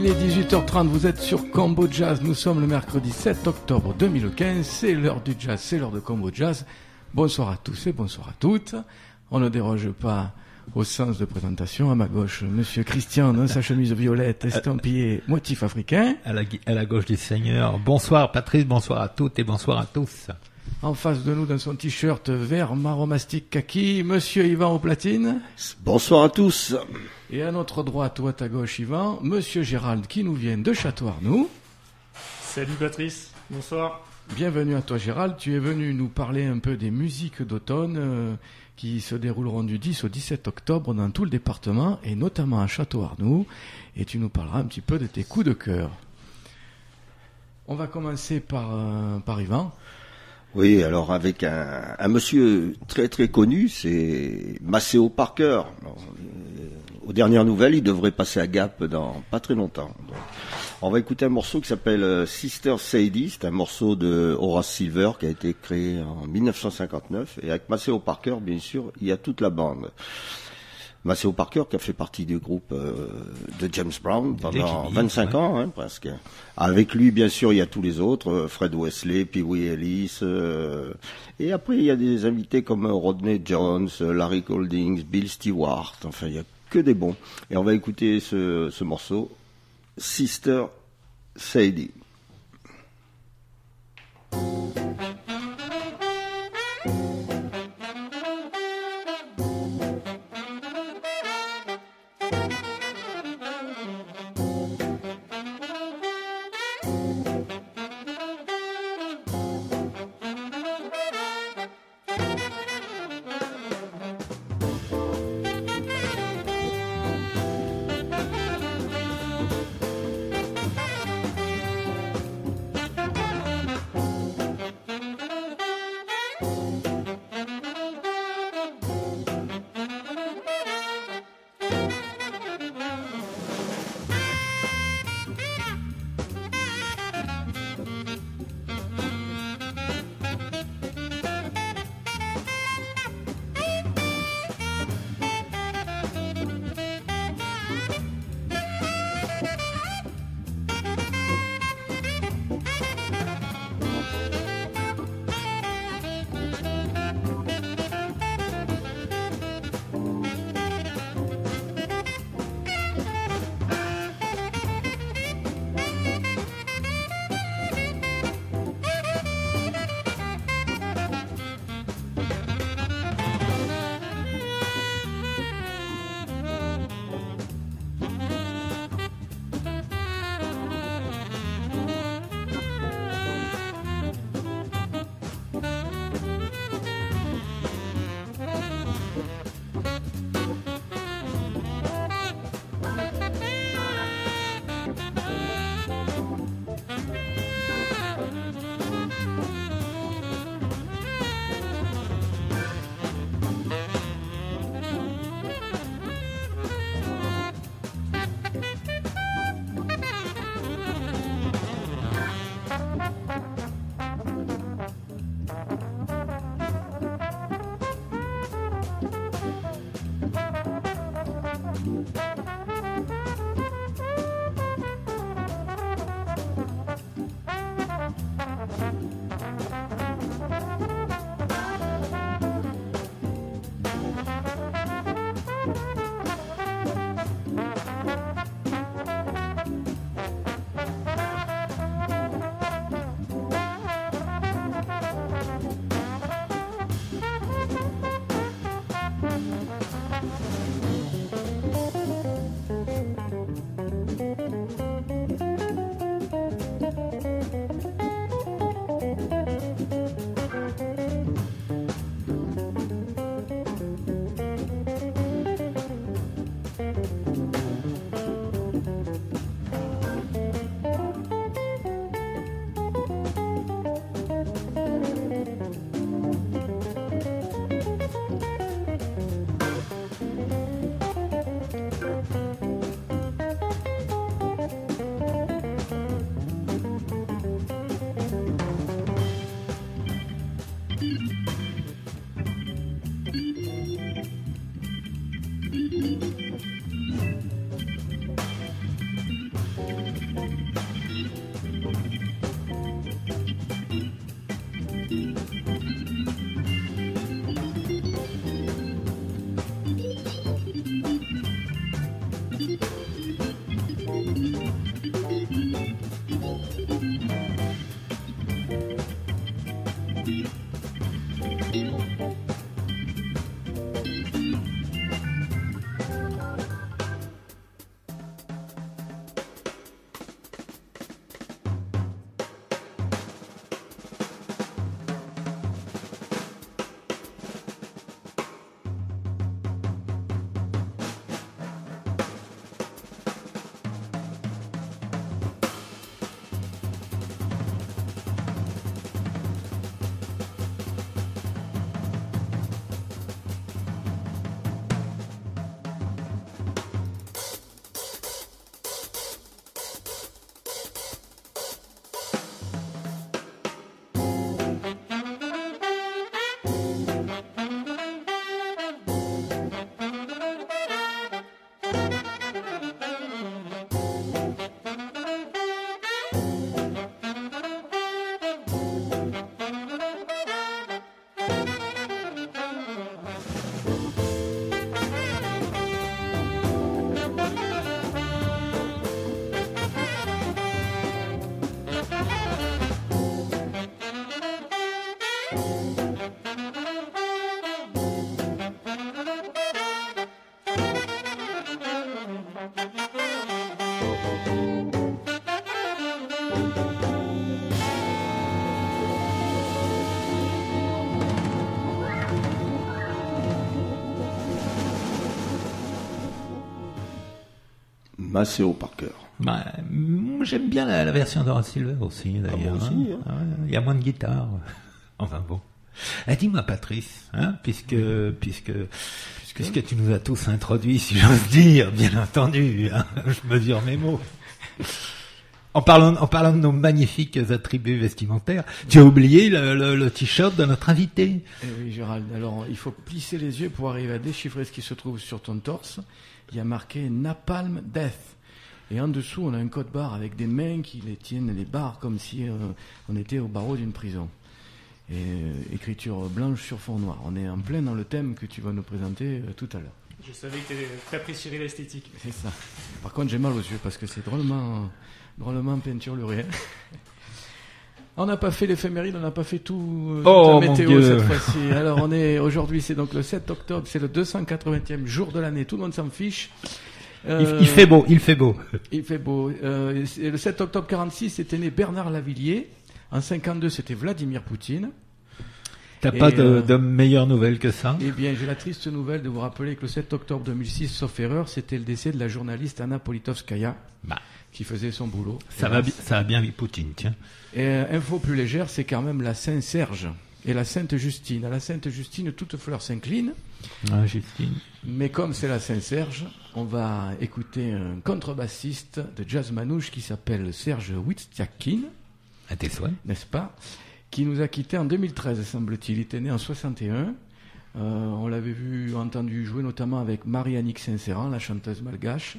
est 18h30, vous êtes sur Combo Jazz, nous sommes le mercredi 7 octobre 2015, c'est l'heure du jazz, c'est l'heure de Combo Jazz. Bonsoir à tous et bonsoir à toutes. On ne déroge pas au sens de présentation. À ma gauche, monsieur Christian, dans sa chemise violette, estampillée, motif africain. À la gauche du Seigneur. Bonsoir Patrice, bonsoir à toutes et bonsoir à tous. En face de nous, dans son t-shirt vert marron mastic kaki, monsieur Yvan aux platines. Bonsoir à tous. Et à notre droite ou à ta gauche, Yvan, monsieur Gérald qui nous vient de Château-Arnoux. Salut Patrice, bonsoir. Bienvenue à toi Gérald, tu es venu nous parler un peu des musiques d'automne qui se dérouleront du 10 au 17 octobre dans tout le département et notamment à Château-Arnoux, et tu nous parleras un petit peu de tes coups de cœur. On va commencer par Yvan. Oui, alors avec un monsieur très très connu, c'est Maceo Parker. Alors, aux dernières nouvelles, il devrait passer à Gap dans pas très longtemps. Donc, on va écouter un morceau qui s'appelle Sister Sadie. C'est un morceau de Horace Silver qui a été créé en 1959. Et avec Maceo Parker, bien sûr, il y a toute la bande. Maceo Parker qui a fait partie du groupe de James Brown pendant 25 ans, hein, presque. Avec lui, bien sûr, il y a tous les autres, Fred Wesley, Pee Wee Ellis, et après il y a des invités comme Rodney Jones, Larry Goldings, Bill Stewart, enfin il y a que des bons. Et on va écouter ce morceau, Sister Sadie. Maceo Parker. Bah, j'aime bien la version de Horace Silver aussi, d'ailleurs. moi aussi, hein. Ah ouais, il y a moins de guitare. Enfin bon. Dis-moi, Patrice, puisque tu nous as tous introduits, si j'ose dire, bien entendu, je mesure mes mots. En parlant de nos magnifiques attributs vestimentaires, tu as oublié le t-shirt de notre invité. Eh oui, Gérald. Alors, il faut plisser les yeux pour arriver à déchiffrer ce qui se trouve sur ton torse. Il y a marqué Napalm Death. Et en dessous, on a un code barre avec des mains qui les tiennent les barres comme si on était au barreau d'une prison. Et écriture blanche sur fond noir. On est en plein dans le thème que tu vas nous présenter tout à l'heure. Je savais que tu apprécierais l'esthétique. C'est ça. Par contre, j'ai mal aux yeux parce que c'est drôlement peinturluré. On n'a pas fait l'éphéméride, on n'a pas fait tout Oh, la mon météo Dieu. cette fois-ci. Alors aujourd'hui, c'est donc le 7 octobre, c'est le 280e jour de l'année. Tout le monde s'en fiche. Il fait beau. Il fait beau. Le 7 octobre 46, était né Bernard Lavilliers. En 52, c'était Vladimir Poutine. T'as Et, pas de meilleure nouvelle que ça? Eh bien, j'ai la triste nouvelle de vous rappeler que le 7 octobre 2006, sauf erreur, c'était le décès de la journaliste Anna Politkovskaya, qui faisait son boulot. Ça va bien avec Poutine, tiens. Et info plus légère, c'est quand même la Saint-Serge et la Sainte-Justine. À la Sainte-Justine, toute fleur s'incline. Ah, Justine. Mais comme c'est la Saint-Serge, on va écouter un contrebassiste de jazz manouche qui s'appelle Serge Witstiakin, À tes souhaits. n'est-ce pas, qui nous a quittés en 2013, semble-t-il. Il était né en 61. On l'avait entendu jouer notamment avec Marie-Annick Saint-Séran, la chanteuse malgache,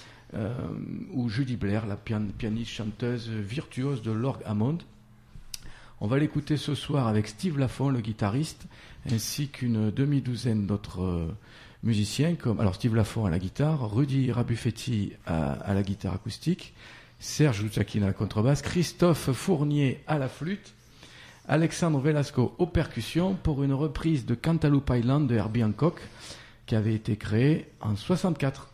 ou Judy Blair, la pianiste chanteuse virtuose de l'orgue Hammond. On va l'écouter ce soir avec Steve Lafont, le guitariste, ainsi qu'une demi-douzaine d'autres musiciens, alors Steve Lafont à la guitare, Rudy Rabuffetti à la guitare acoustique, Serge Witstiakin à la contrebasse, Christophe Fournier à la flûte, Alexandre Velasco aux percussions pour une reprise de Cantaloupe Island de Herbie Hancock qui avait été créée en 64.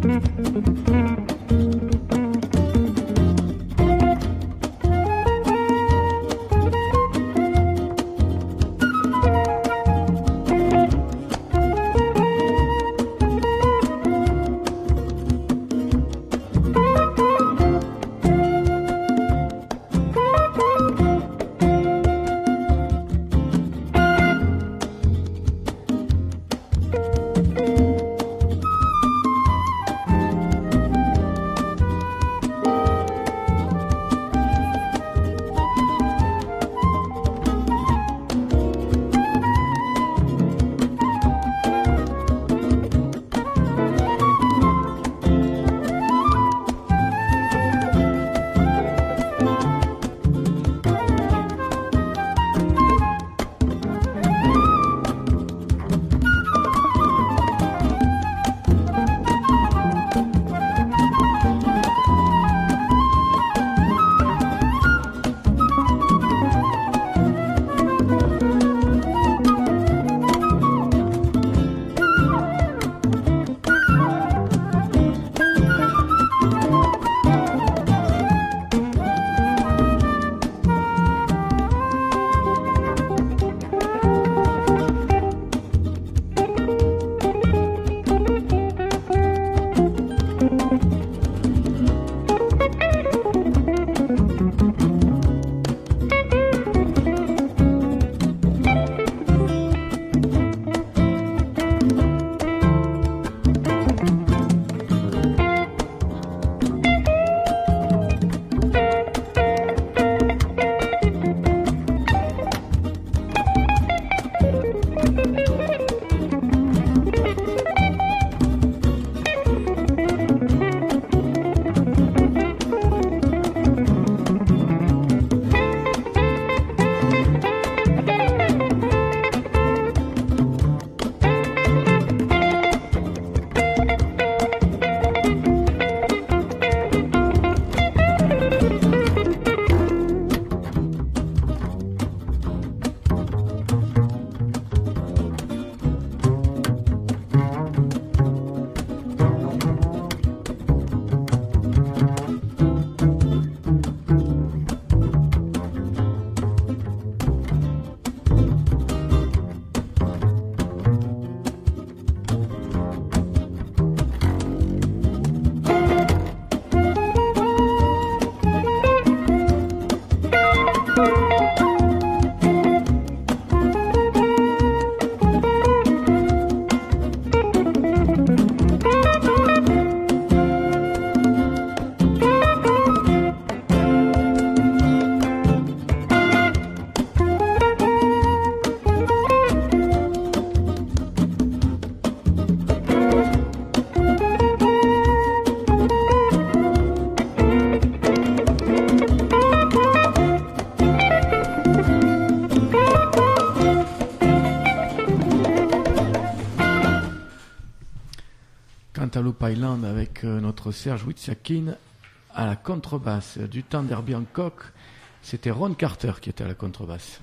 Cantaloupe Island avec notre Serge Witsiakin à la contrebasse. Du temps d'Herbie Hancock, c'était Ron Carter qui était à la contrebasse.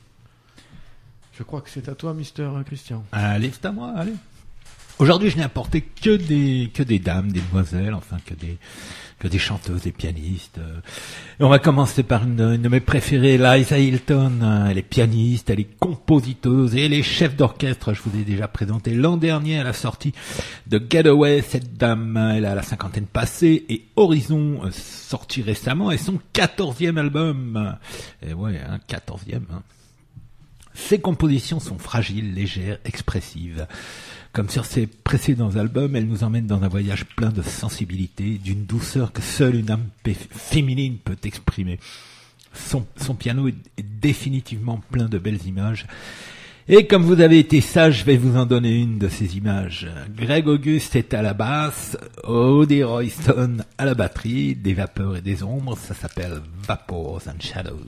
Je crois que c'est à toi, Mister Christian. Allez, c'est à moi, allez. Aujourd'hui, je n'ai apporté que des dames, des demoiselles, enfin que des chanteuses, des pianistes. Et on va commencer par une de mes préférées, Liza Hilton. Elle est pianiste, elle est compositeuse et elle est chef d'orchestre. Je vous ai déjà présenté l'an dernier à la sortie de Getaway. Cette dame, elle a la cinquantaine passée et Horizon, sorti récemment, est son 14e album. Et ouais, 14e. Ses compositions sont fragiles, légères, expressives. Comme sur ses précédents albums, elle nous emmène dans un voyage plein de sensibilité, d'une douceur que seule une âme féminine peut exprimer. Son piano est définitivement plein de belles images. Et comme vous avez été sage, je vais vous en donner une de ces images. Greg August est à la basse, Odie Royston à la batterie, des vapeurs et des ombres, ça s'appelle Vapors and Shadows.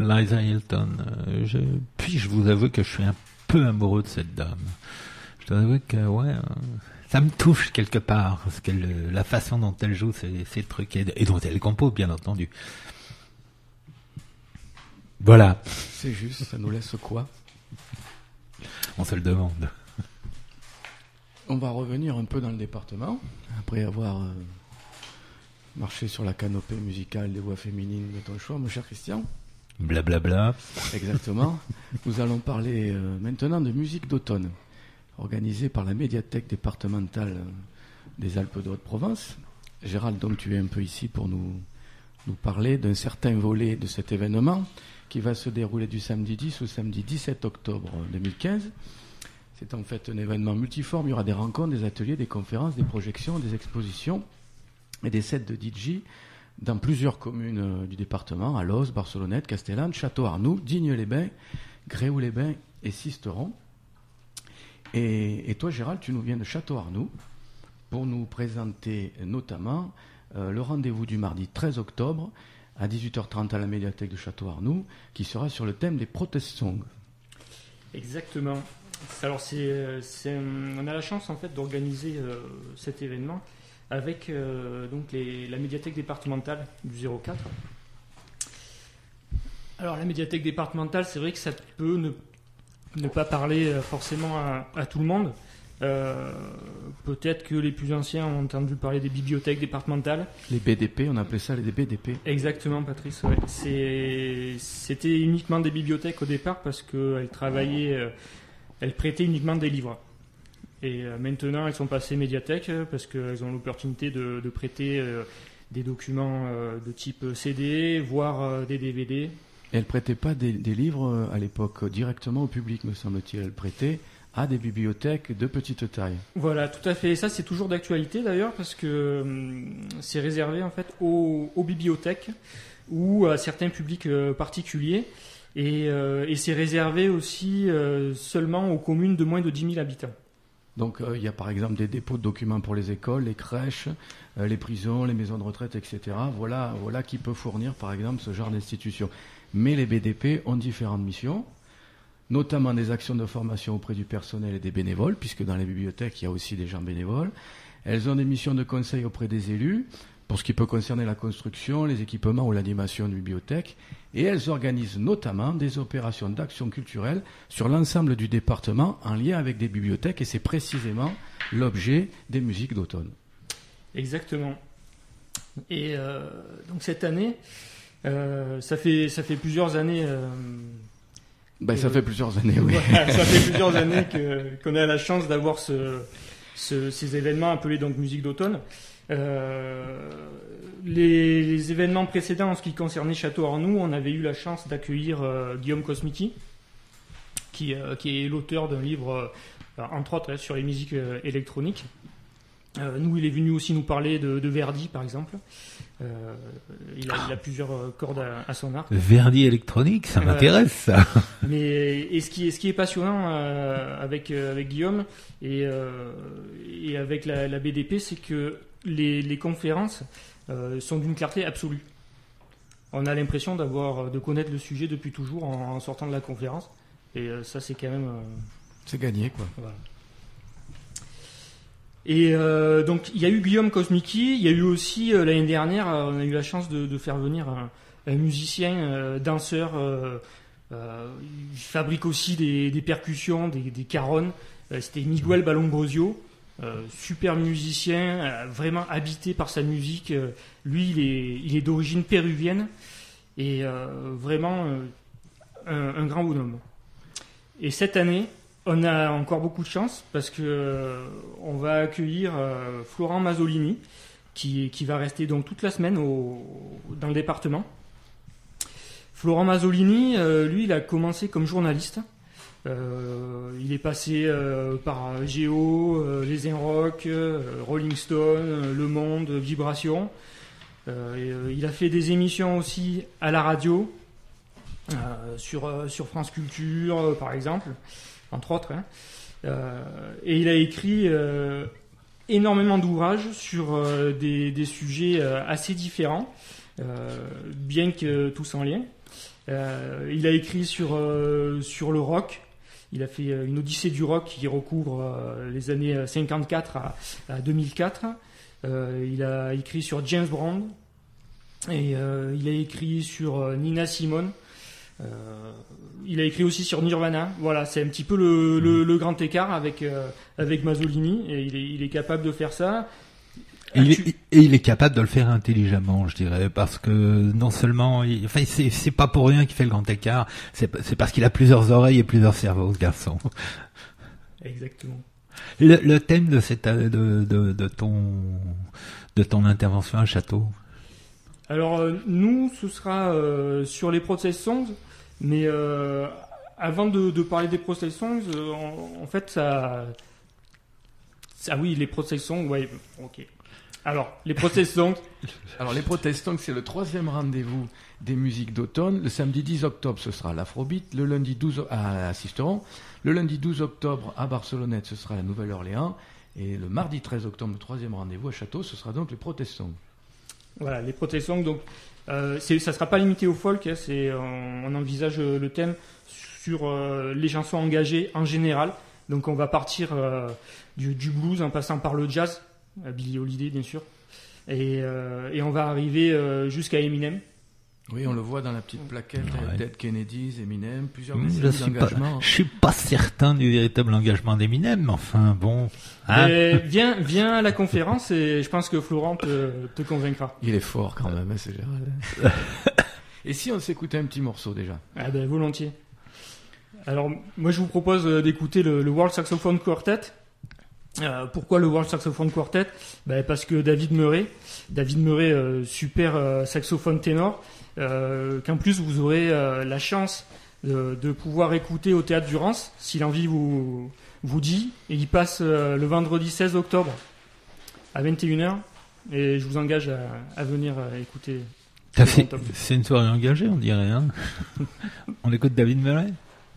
Liza Hilton. Puis je vous avoue que je suis un peu amoureux de cette dame. Je dois avouer que ça me touche quelque part, parce que la façon dont elle joue ces trucs et dont elle compose, bien entendu. Voilà. C'est juste, ça nous laisse quoi? On se le demande. On va revenir un peu dans le département, après avoir marché sur la canopée musicale des voix féminines de ton choix, mon cher Christian. Blablabla. Exactement. Nous allons parler maintenant de musique d'automne, organisée par la médiathèque départementale des Alpes de Haute-Provence. Gérald, donc tu es un peu ici pour nous parler d'un certain volet de cet événement qui va se dérouler du samedi 10 au samedi 17 octobre 2015. C'est en fait un événement multiforme. Il y aura des rencontres, des ateliers, des conférences, des projections, des expositions et des sets de DJ dans plusieurs communes du département, Alost, Barcelonnette, Castellane, Château-Arnoux, Digne-les-Bains, Gréoux-les-Bains et Sisteron. Et toi, Gérald, tu nous viens de Château-Arnoux pour nous présenter notamment le rendez-vous du mardi 13 octobre à 18h30 à la médiathèque de Château-Arnoux, qui sera sur le thème des protest songs. Exactement. Alors on a la chance en fait d'organiser cet événement avec donc la médiathèque départementale du 04. Alors la médiathèque départementale, c'est vrai que ça peut ne pas parler forcément à tout le monde. Peut-être que les plus anciens ont entendu parler des bibliothèques départementales. Les BDP, on appelait ça les BDP. Exactement, Patrice. Ouais. C'était uniquement des bibliothèques au départ parce qu'elles travaillaient, elles prêtaient uniquement des livres. Et maintenant, elles sont passées médiathèques parce qu'elles ont l'opportunité de prêter des documents de type CD, voire des DVD. Et elles ne prêtaient pas des livres à l'époque directement au public, me semble-t-il. Elles prêtaient à des bibliothèques de petite taille. Voilà, tout à fait. Et ça, c'est toujours d'actualité d'ailleurs, parce que c'est réservé en fait aux bibliothèques ou à certains publics particuliers. Et c'est réservé aussi seulement aux communes de moins de 10 000 habitants. Donc il y a par exemple des dépôts de documents pour les écoles, les crèches, les prisons, les maisons de retraite, etc. Voilà qui peut fournir par exemple ce genre d'institution. Mais les BDP ont différentes missions, notamment des actions de formation auprès du personnel et des bénévoles, puisque dans les bibliothèques, il y a aussi des gens bénévoles. Elles ont des missions de conseil auprès des élus, pour ce qui peut concerner la construction, les équipements ou l'animation d'une bibliothèque. Et elles organisent notamment des opérations d'action culturelle sur l'ensemble du département en lien avec des bibliothèques, et c'est précisément l'objet des musiques d'automne. Exactement. Et donc cette année, ça fait plusieurs années... ça fait plusieurs années, oui. Voilà, ça fait plusieurs années qu'on a la chance d'avoir ces événements appelés donc musique d'automne. Les événements précédents en ce qui concernait Château-Arnoux, on avait eu la chance d'accueillir Guillaume Kosmicki, qui est l'auteur d'un livre, entre autres, sur les musiques électroniques. Nous, il est venu aussi nous parler de Verdi, par exemple. Il a plusieurs cordes à son arc. Verdi électronique, ça m'intéresse, ça. Et ce qui est passionnant avec Guillaume et avec la BDP, c'est que les conférences sont d'une clarté absolue. On a l'impression de connaître le sujet depuis toujours en sortant de la conférence. Et ça, c'est quand même... c'est gagné, quoi. Voilà. Et donc il y a eu Guillaume Kosmicki, il y a eu aussi l'année dernière, on a eu la chance de faire venir un musicien, danseur, il fabrique aussi des percussions, des caronnes, c'était Miguel Balongrosio, super musicien, vraiment habité par sa musique, lui il est d'origine péruvienne et vraiment un grand bonhomme. Et cette année, on a encore beaucoup de chance parce que on va accueillir Florent Masolini qui va rester donc toute la semaine dans le département. Florent Masolini, lui, il a commencé comme journaliste. Il est passé par Géo, Les Inrocks, Rolling Stone, Le Monde, Vibration. Il a fait des émissions aussi à la radio, sur France Culture, par exemple. Entre autres, et il a écrit énormément d'ouvrages sur des sujets assez différents, bien que tous en lien. Il a écrit sur le rock. Il a fait une odyssée du rock qui recouvre les années 54 à 2004. Il a écrit sur James Brown et il a écrit sur Nina Simone. Il a écrit aussi sur Nirvana. Voilà, c'est un petit peu le grand écart avec Masolini, et il est capable de faire ça. Il est capable de le faire intelligemment, je dirais, parce que non seulement, c'est pas pour rien qu'il fait le grand écart, c'est parce qu'il a plusieurs oreilles et plusieurs cerveaux, ce garçon. Exactement. Le thème de ton intervention à Château. Alors nous, ce sera sur les Protest Songs, mais avant de parler des Protest Songs, en fait ça, oui, les Protest Songs, ouais, ok. Alors, les Protest Songs. Alors, les Protest Songs, c'est le 3e rendez-vous des musiques d'automne. Le samedi 10 octobre, ce sera l'Afrobeat. Le lundi 12 à Sisteron. Le lundi 12 octobre, à Barcelonnette, ce sera la Nouvelle-Orléans. Et le mardi 13 octobre, le 3e rendez-vous à Château, ce sera donc les Protest Songs. Voilà, les Protest Songs. Donc, ça ne sera pas limité au folk. Hein, on envisage le thème sur les chansons engagées en général. Donc, on va partir du blues en passant par le jazz. Billie Holiday, bien sûr, et on va arriver jusqu'à Eminem. Oui, on le voit dans la petite plaquette, ouais. Dead Kennedys, Eminem, plusieurs je suis pas certain du véritable engagement d'Eminem, mais enfin bon. Hein. Viens à la conférence et je pense que Florent te convaincra. Il est fort quand même, c'est Gérald. Et si on s'écoutait un petit morceau déjà? Ah ben volontiers. Alors moi je vous propose d'écouter le World Saxophone Quartet. Pourquoi le World Saxophone Quartet? Parce que David Murray, super saxophone ténor, qu'en plus vous aurez la chance de pouvoir écouter au Théâtre du Rance, si l'envie vous dit, et il passe le vendredi 16 octobre à 21h, et je vous engage à venir écouter. C'est une soirée engagée, on dirait, hein. On écoute David Murray.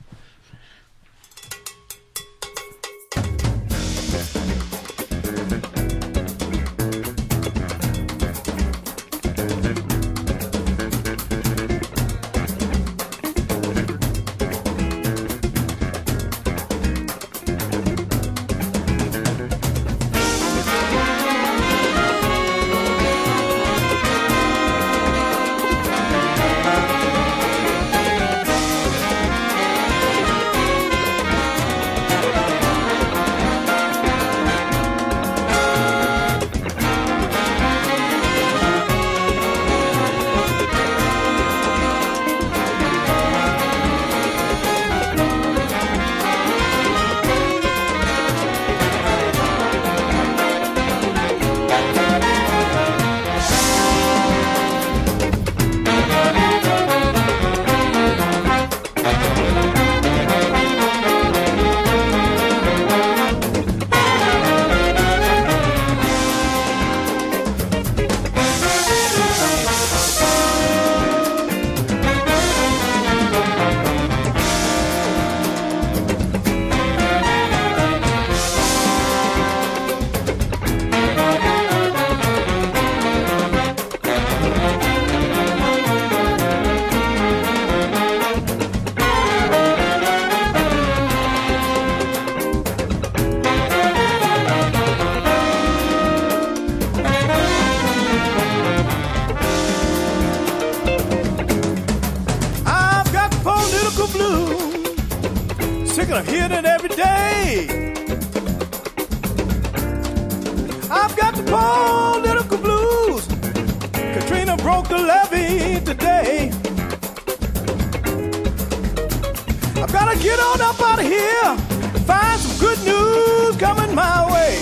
I hear it every day. I've got the political blues. Katrina broke the levee today. I've got to get on up out of here and find some good news coming my way.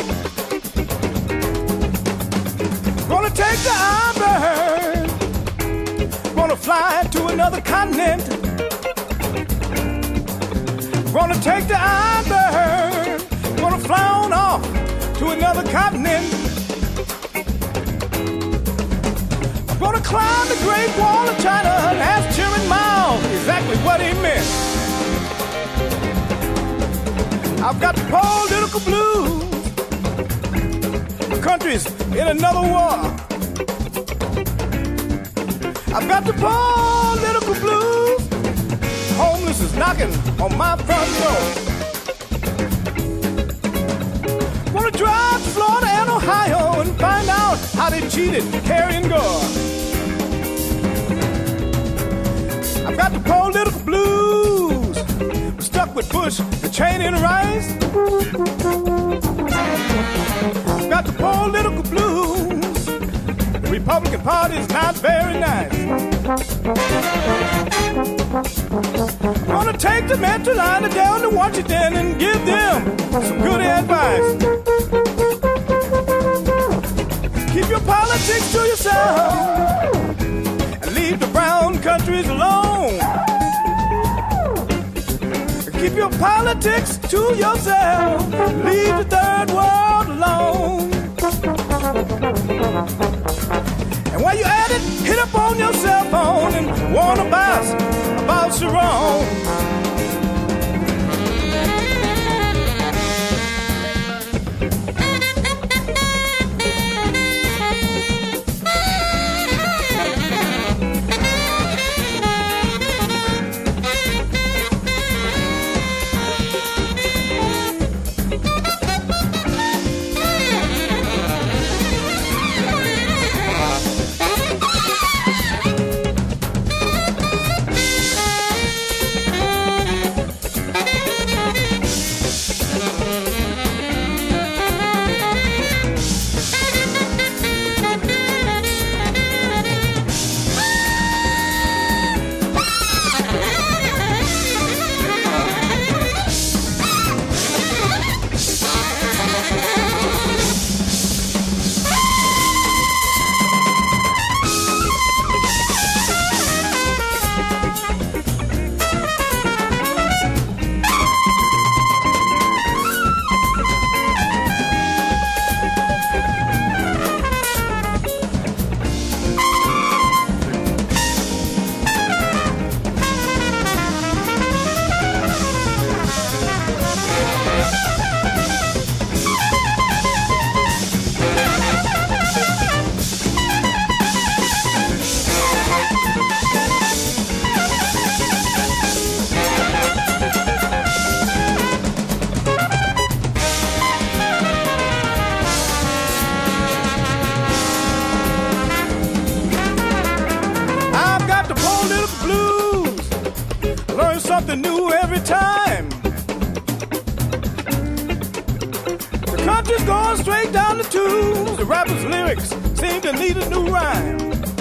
Gonna take the iron, gonna fly to another continent. Gonna take the iron, gonna fly on off to another continent. I'm gonna climb the Great Wall of China and ask Chairman Mao exactly what he meant. I've got the political blues. The country's in another war. I've got the political blues. Homeless is knocking on my front door. Wanna drive to Florida and Ohio and find out how they cheated Harry and Gore. I've got the political blues. I'm stuck with Bush and Cheney and Rice. I've got the political blues. The Republican Party is not very nice. Gonna take the Metro line down to Washington and give them some good advice. Keep your politics to yourself and leave the brown countries alone. Keep your politics to yourself, leave the third world alone. And while you're at it, hit up on your cell phone and warn a boss about Sharon. Something new every time. The country's going straight down the tubes. The rapper's lyrics seem to need a new rhyme.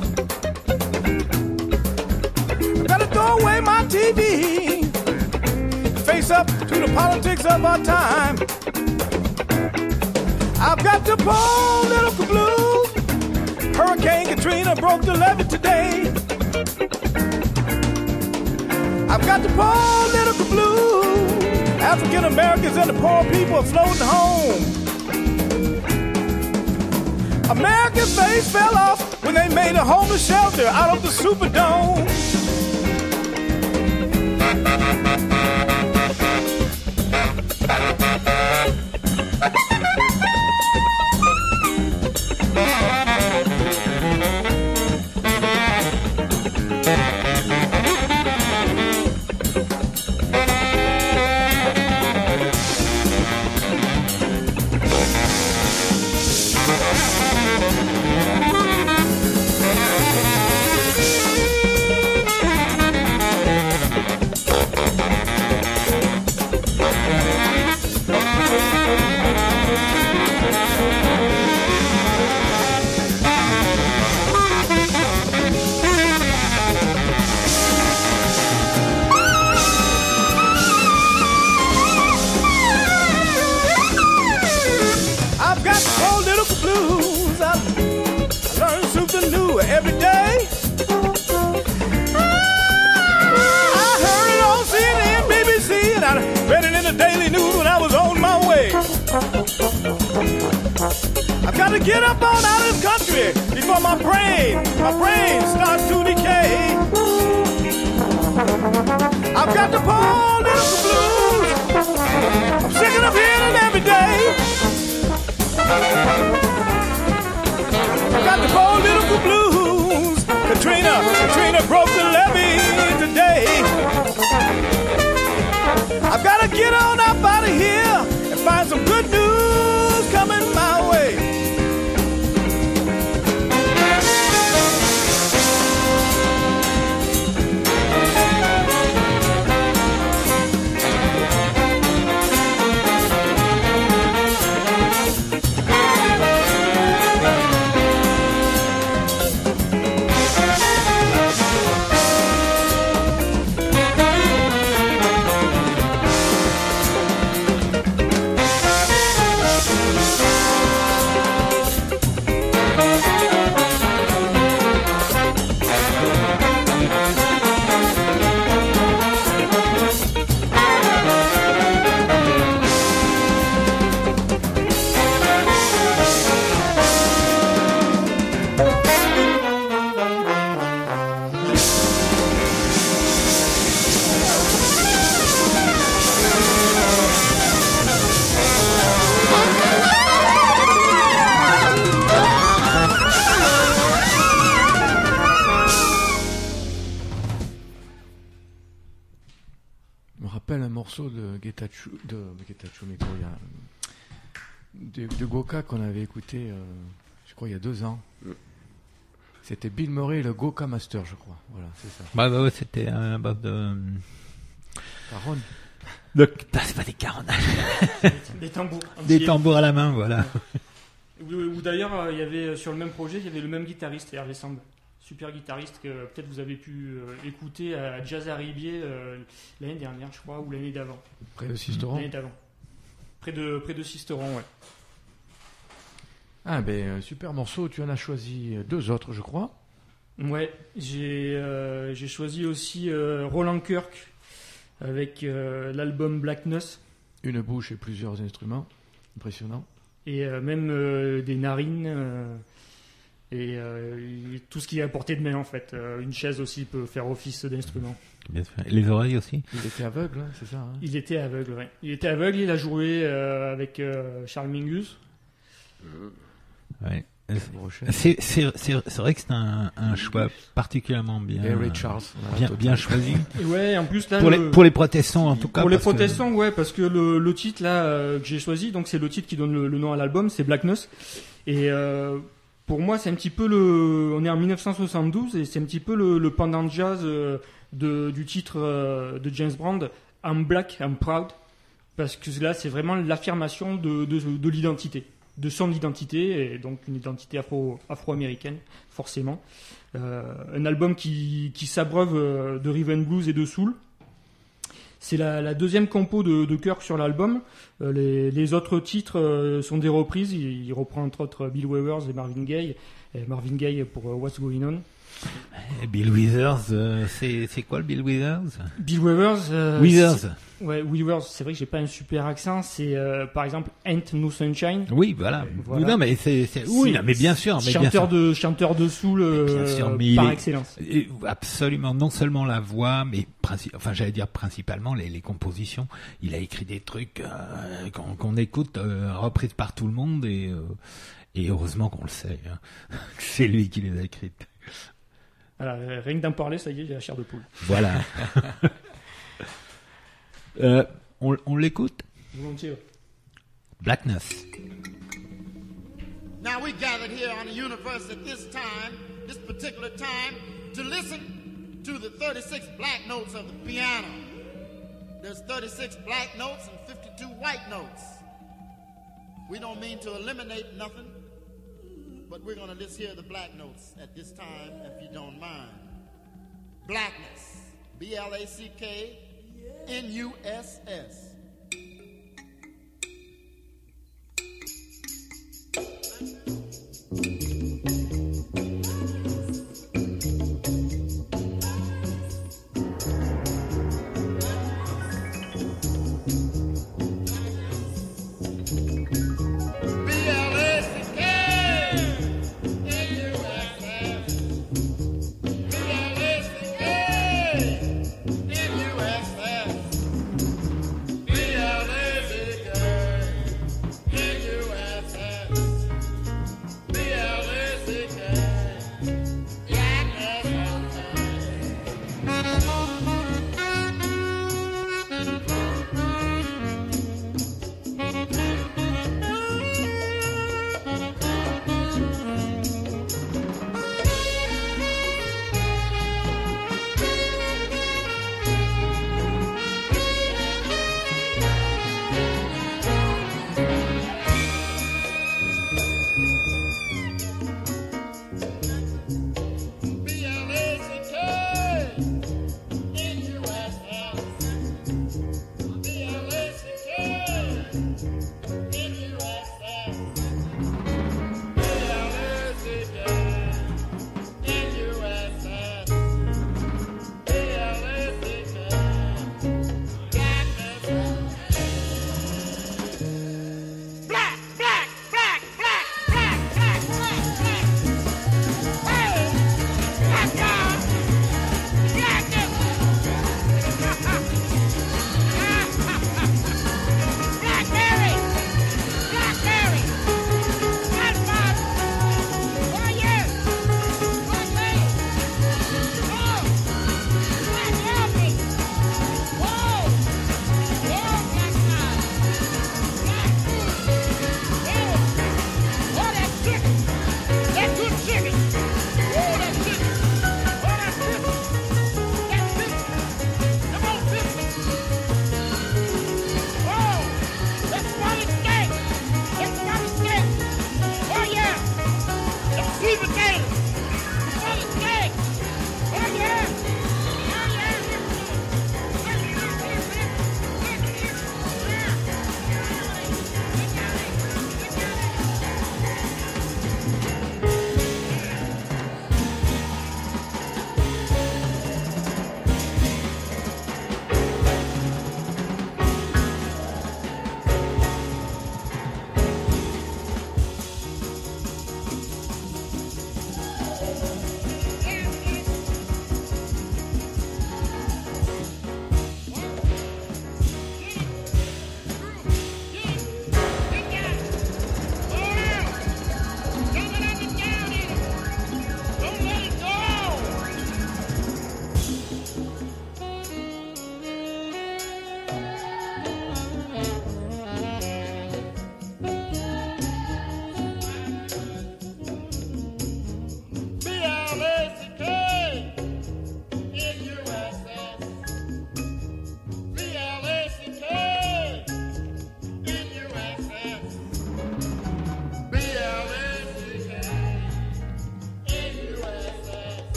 I gotta throw away my TV, face up to the politics of our time. I've got the political blues. Hurricane Katrina broke the levee today. I've got the political blues. African Americans and the poor people are floating home. America's face fell off when they made a homeless shelter out of the Superdome. Every day. I heard it on CNN, BBC, and I read it in the Daily News when I was on my way. I've got to get up on out of this country before my brain starts to decay. I've got the political blues. I'm sick of hearing it every day. I've got the political blues. Katrina morceau de Getachew Miko, de Goka qu'on avait écouté, je crois, il y a 2 ans. C'était Bill Murray, le Goka Master, je crois. Voilà, c'est ça. Ouais, c'était un bas de... Caron. C'est pas des caronnes. Des tambours. Des tambours à la main, voilà. Ou d'ailleurs, il y avait sur le même projet, il y avait le même guitariste, Hervé Samb. Super guitariste que peut-être vous avez pu écouter à Jazz à Ribier l'année dernière, je crois, ou l'année d'avant. Près de Sisteron. L'année d'avant. Près de Sisteron, ouais. Ah ben super morceau, tu en as choisi 2 autres, je crois. Ouais, j'ai choisi aussi Roland Kirk avec l'album Blackness. Une bouche et plusieurs instruments, impressionnant. Et même des narines et tout ce qui est à portée de main en fait. Une chaise aussi peut faire office d'instrument. Bien sûr. Et les oreilles aussi. Il était aveugle, hein, c'est ça hein. Il était aveugle, ouais. Il a joué avec Charles Mingus. Ouais. Brochette. C'est vrai que c'est un choix particulièrement bien. Et Ray Charles. Voilà, Bien choisi. Et ouais, en plus là. Pour les protestants en tout cas. Pour les protestants, ouais, parce que le titre là que j'ai choisi, donc c'est le titre qui donne le nom à l'album, c'est Blackness. Et pour moi, c'est un petit peu on est en 1972 et c'est un petit peu le pendant jazz du titre de James Brown, I'm Black, I'm Proud, parce que là, c'est vraiment l'affirmation de l'identité, de son identité, et donc une identité afro-américaine, forcément. Un album qui s'abreuve de rhythm and blues et de soul. C'est la deuxième compo de Kirk sur l'album. Les autres titres sont des reprises. Il reprend entre autres Bill Withers et Marvin Gaye. Et Marvin Gaye pour What's Going On. Bill Withers, c'est quoi le Bill Withers? Bill Withers. Withers. Ouais, Withers. C'est vrai que j'ai pas un super accent. C'est par exemple Ain't No Sunshine. Oui, voilà. Non, mais oui, mais bien sûr. Chanteur de soul par excellence. Absolument. Non seulement la voix, mais j'allais dire principalement les compositions. Il a écrit des trucs qu'on écoute reprises par tout le monde et heureusement qu'on le sait. Hein. C'est lui qui les a écrites. Voilà, rien que d'en parler, ça y est, j'ai la chair de poule. Voilà. On l'écoute? Volontiers. Blackness. Now we gathered here on the universe at this particular time, to listen to the 36 black notes of the piano. There's 36 black notes and 52 white notes. We don't mean to eliminate nothing, but we're going to just hear the black notes at this time, if you don't mind. Blackness. B-L-A-C-K-N-U-S-S.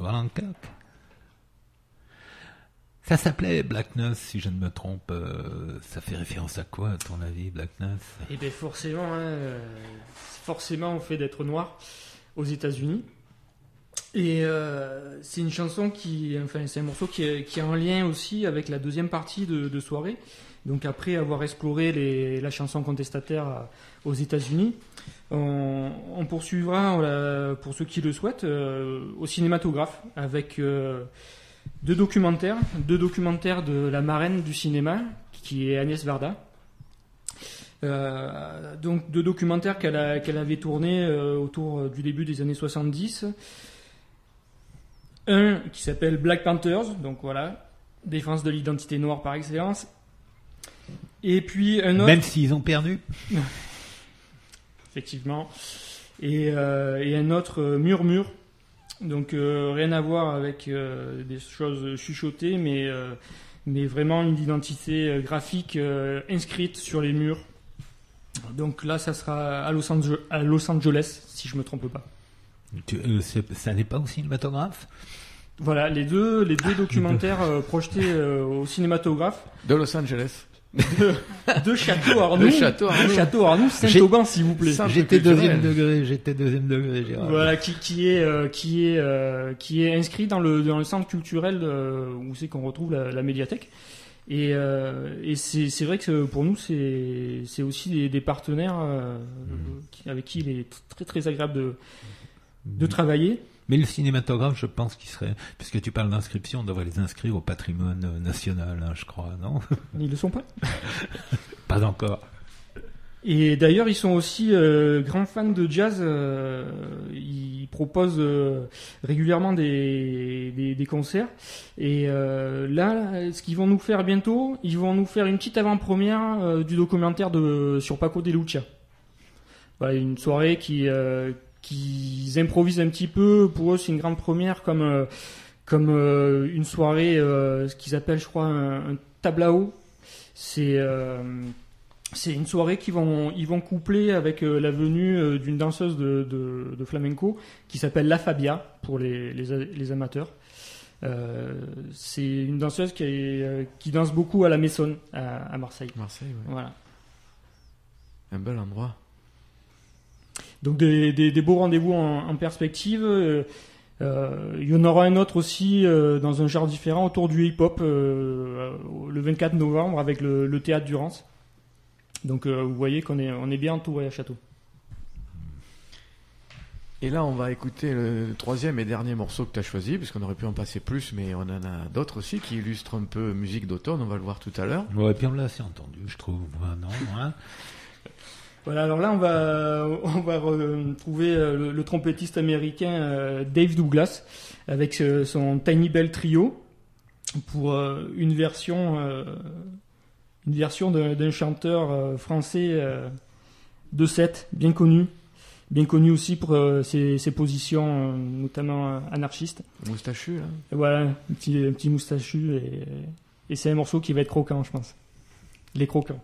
Hancock. Ça s'appelait Black Nurse, si je ne me trompe. Ça fait référence à quoi, à ton avis, Black Nurse? Et bien forcément au fait d'être noir aux États-Unis. Et c'est une chanson c'est un morceau qui est en lien aussi avec la deuxième partie de soirée. Donc après avoir exploré la chanson contestataire aux États-Unis, on poursuivra, pour ceux qui le souhaitent, au cinématographe avec deux documentaires de la marraine du cinéma qui est Agnès Varda. Donc deux documentaires qu'elle avait tournés autour du début des années 70. Un qui s'appelle Black Panthers, donc voilà, défense de l'identité noire par excellence. Et puis un autre... Même s'ils ont perdu. Effectivement. Et un autre Murmure. Donc rien à voir avec des choses chuchotées, mais vraiment une identité graphique inscrite sur les murs. Donc là, ça sera à Los Angeles, si je me trompe pas. Ça n'est pas au cinématographe? Voilà, les deux documentaires projetés au cinématographe. De Los Angeles. De Château Arnoux. Château Arnoux, Saint-Auban, s'il vous plaît. J'étais deuxième degré, Gérard. Voilà, qui est inscrit dans le centre culturel où c'est qu'on retrouve la médiathèque. Et c'est vrai que pour nous, c'est aussi des partenaires avec qui il est très très agréable de travailler. Mais le cinématographe, je pense qu'il serait, puisque tu parles d'inscription, on devrait les inscrire au patrimoine national, je crois, non? Ils le sont pas. Pas encore. Et d'ailleurs, ils sont aussi grands fans de jazz. Ils proposent régulièrement des concerts. Et là, ce qu'ils vont nous faire bientôt, ils vont nous faire une petite avant-première du documentaire sur Paco de Lucia. Voilà, une soirée qu'ils improvisent un petit peu. Pour eux, c'est une grande première, comme une soirée, ce qu'ils appellent, je crois, un tablao. C'est une soirée ils vont coupler avec la venue d'une danseuse de flamenco qui s'appelle La Fabia pour les amateurs. C'est une danseuse qui danse beaucoup à la Maison à Marseille. Marseille, ouais. Voilà. Un bel endroit. Donc des beaux rendez-vous en perspective. Il y en aura un autre aussi dans un genre différent autour du hip-hop le 24 novembre avec le théâtre Durance. Donc vous voyez qu'on est bien entouré à Château. Et là, on va écouter le troisième et dernier morceau que tu as choisi, puisqu'on aurait pu en passer plus, mais on en a d'autres aussi qui illustrent un peu musique d'automne, on va le voir tout à l'heure. Ouais, puis on l'a assez entendu, je trouve. Non, hein. Voilà, alors là, on va retrouver le trompettiste américain Dave Douglas avec son Tiny Bell Trio pour une version d'un chanteur français de 7, bien connu aussi pour ses positions notamment anarchistes. Moustachu, là. Et voilà, un petit moustachu et c'est un morceau qui va être croquant, je pense. Les croquants.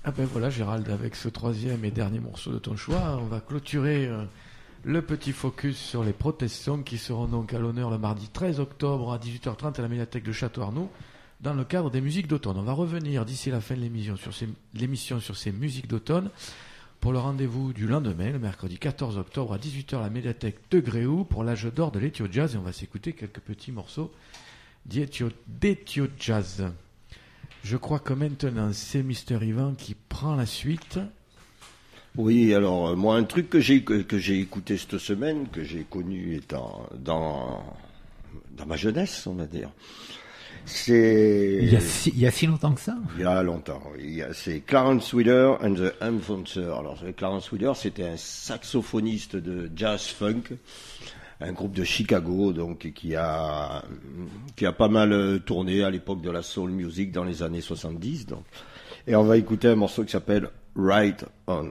Ah ben voilà Gérald, avec ce troisième et dernier morceau de ton choix, on va clôturer le petit focus sur les protestants qui seront donc à l'honneur le mardi 13 octobre à 18h30 à la médiathèque de Château-Arnoux dans le cadre des musiques d'automne. On va revenir d'ici la fin de l'émission sur ces musiques d'automne pour le rendez-vous du lendemain, le mercredi 14 octobre à 18h à la médiathèque de Gréoux pour l'âge d'or de l'Ethio Jazz, et on va s'écouter quelques petits morceaux d'Ethio Jazz. Je crois que maintenant c'est Mister Ivan qui prend la suite. Oui, alors moi un truc que j'ai écouté cette semaine, que j'ai connu étant dans ma jeunesse, on va dire. C'est il y a si longtemps que ça. Il y a longtemps. C'est Clarence Wheeler and the Enhancers. Alors Clarence Wheeler, c'était un saxophoniste de jazz funk, un groupe de Chicago, donc qui a pas mal tourné à l'époque de la soul music dans les années 70. Donc, et on va écouter un morceau qui s'appelle Right On.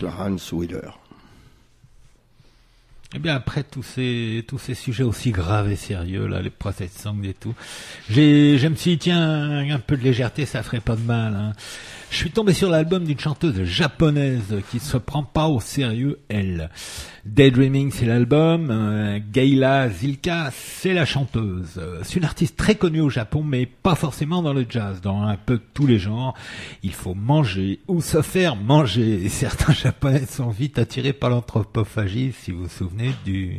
Clarence Wheeler. Eh bien, après tous ces sujets aussi graves et sérieux, là, les procès de sang et tout, je me suis dit, tiens, un peu de légèreté, ça ferait pas de mal, hein. Je suis tombé sur l'album d'une chanteuse japonaise qui se prend pas au sérieux, elle. Daydreaming, c'est l'album, Geila Zilka, c'est la chanteuse. C'est une artiste très connue au Japon, mais pas forcément dans le jazz, dans un peu tous les genres. Il faut manger ou se faire manger. Et certains Japonais sont vite attirés par l'anthropophagie, si vous vous souvenez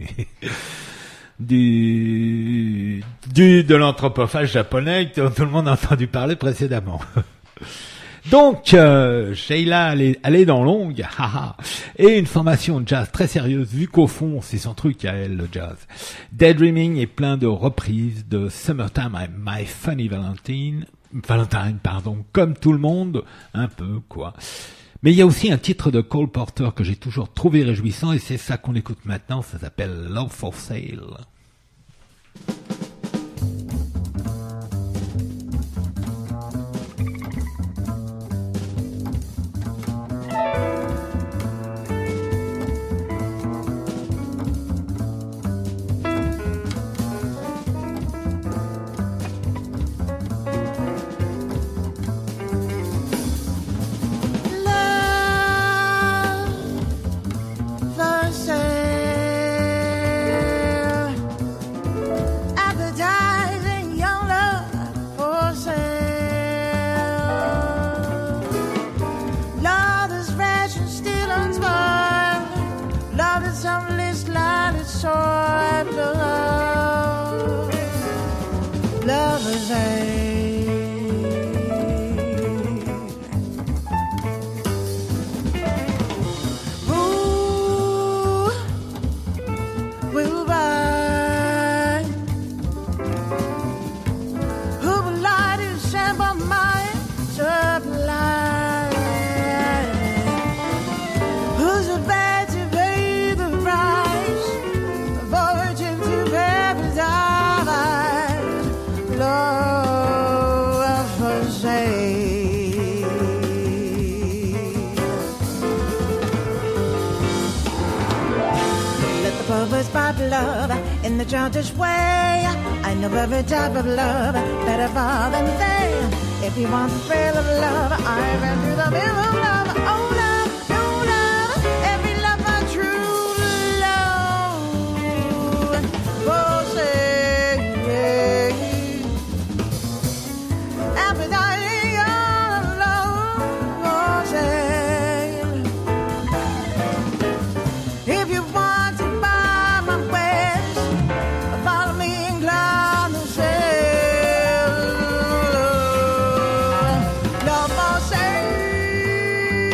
de l'anthropophage japonais dont tout le monde a entendu parler précédemment. Donc, Sheila, elle est dans l'ongle, haha, et une formation de jazz très sérieuse, vu qu'au fond, c'est son truc à elle, le jazz. Daydreaming est plein de reprises de Summertime My Funny Valentine, comme tout le monde, un peu, quoi. Mais il y a aussi un titre de Cole Porter que j'ai toujours trouvé réjouissant, et c'est ça qu'on écoute maintenant, ça s'appelle Love for Sale. In the childish way, I know every type of love better far than they. If you want the thrill of love, I ran through the mill of love. Oh love, no love, every love my true love. Oh say, appetite of love. Oh say, if you want to buy my wares, follow me and climb the sail. Love for sale.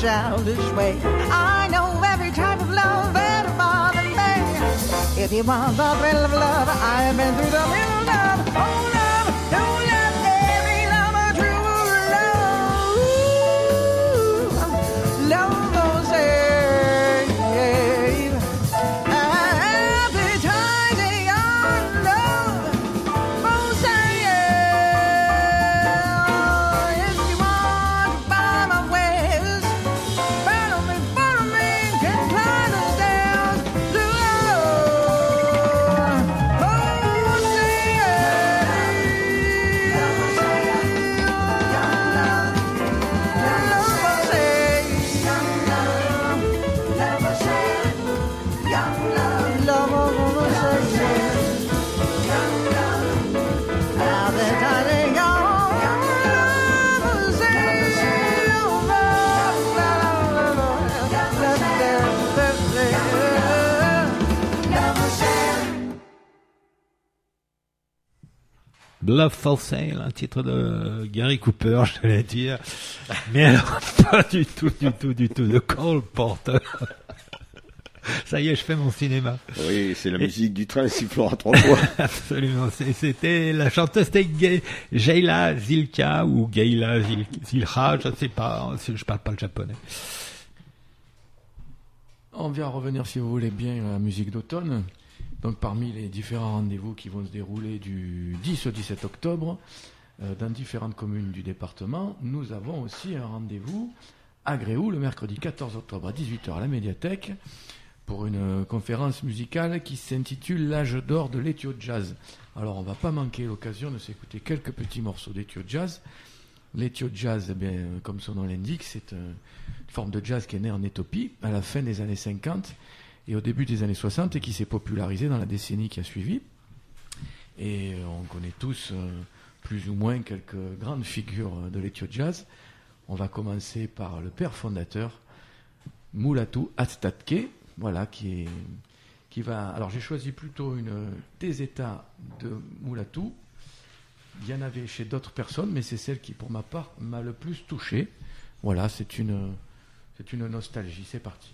childish way. I know every type of love better far than they. If you want the thrill of love, I've been through the middle of love. Oh, love, oh, love, every lover true love. Love will save. Advertising on love will save. If you want to buy my wares, follow me, can climb the stairs to love. Oh, Love for Sale, un titre de Gary Cooper, j'allais dire. Mais alors, pas du tout, de Cole Porter. Ça y est, je fais mon cinéma. Oui, c'est la musique du train sifflant à 3 fois. Absolument. C'était la chanteuse, c'était Gayla Zilka ou Gayla Zilha, je ne sais pas, je parle pas le japonais. On vient revenir, si vous voulez bien, à la musique d'automne. Donc parmi les différents rendez-vous qui vont se dérouler du 10 au 17 octobre, dans différentes communes du département, nous avons aussi un rendez-vous à Gréoux le mercredi 14 octobre à 18h à la médiathèque pour une conférence musicale qui s'intitule L'âge d'or de l'Ethio Jazz. Alors on va pas manquer l'occasion de s'écouter quelques petits morceaux d'Ethio Jazz. L'Ethio Jazz, eh bien, comme son nom l'indique, c'est une forme de jazz qui est née en Éthiopie à la fin des années 50 et au début des années 60 et qui s'est popularisé dans la décennie qui a suivi. Et on connaît tous plus ou moins quelques grandes figures de l'Ethio Jazz. On va commencer par le père fondateur, Mulatu Astatke, voilà, qui va... Alors j'ai choisi plutôt une Tezeta de Mulatu. Il y en avait chez d'autres personnes, mais c'est celle qui, pour ma part, m'a le plus touché. Voilà, c'est une nostalgie. C'est parti.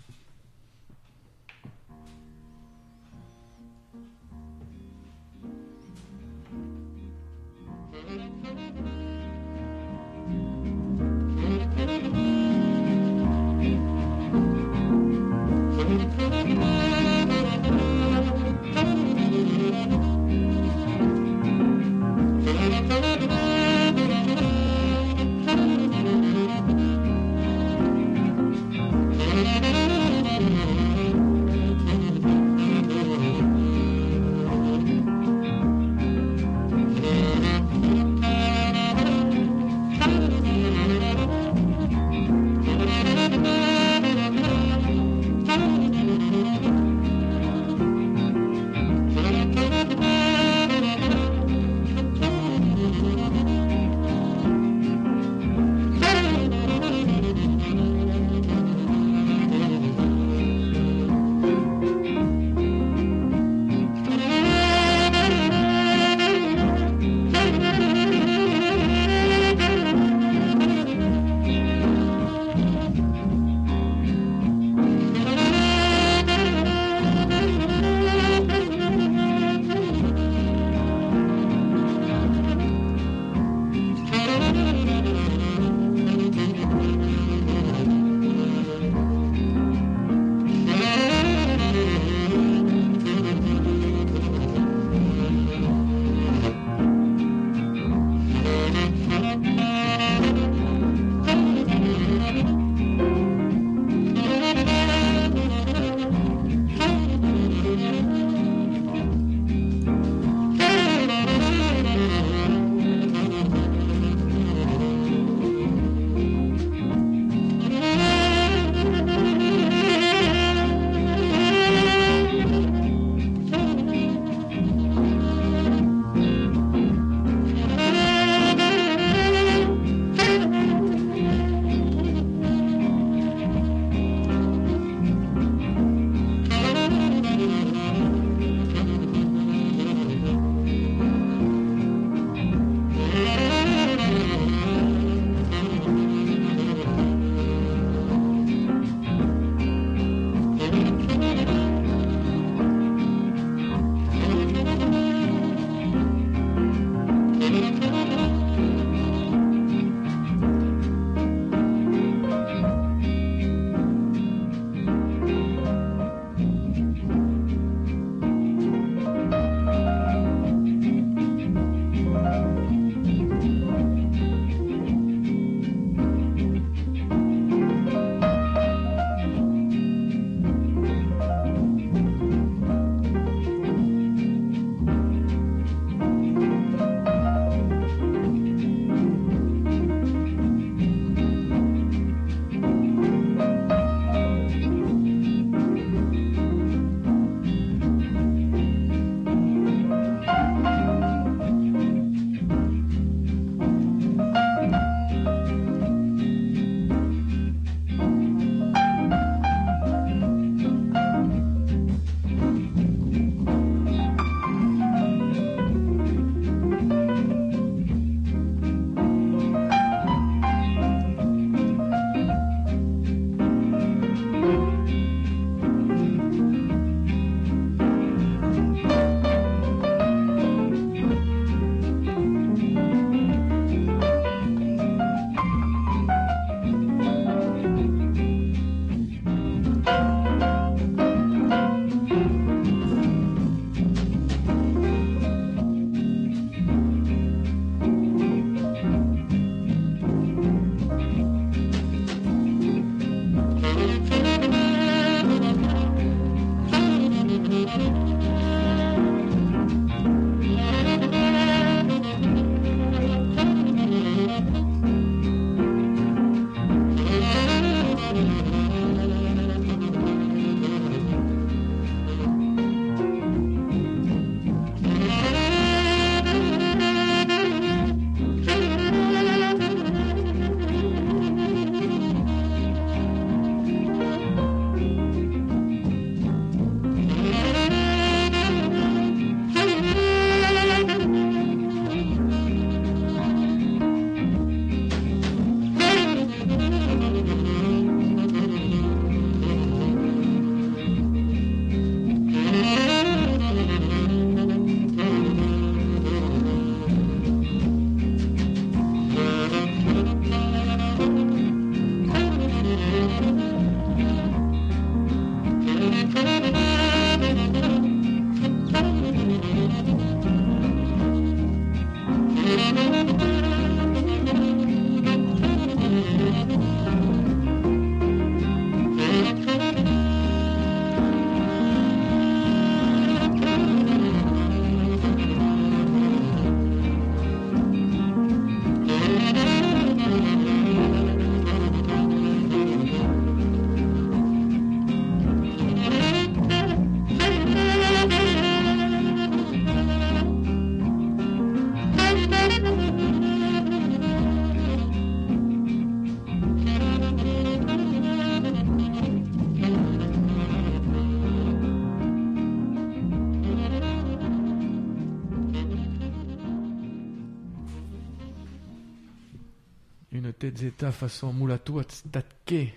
Zeta façon Mulatu Atatke.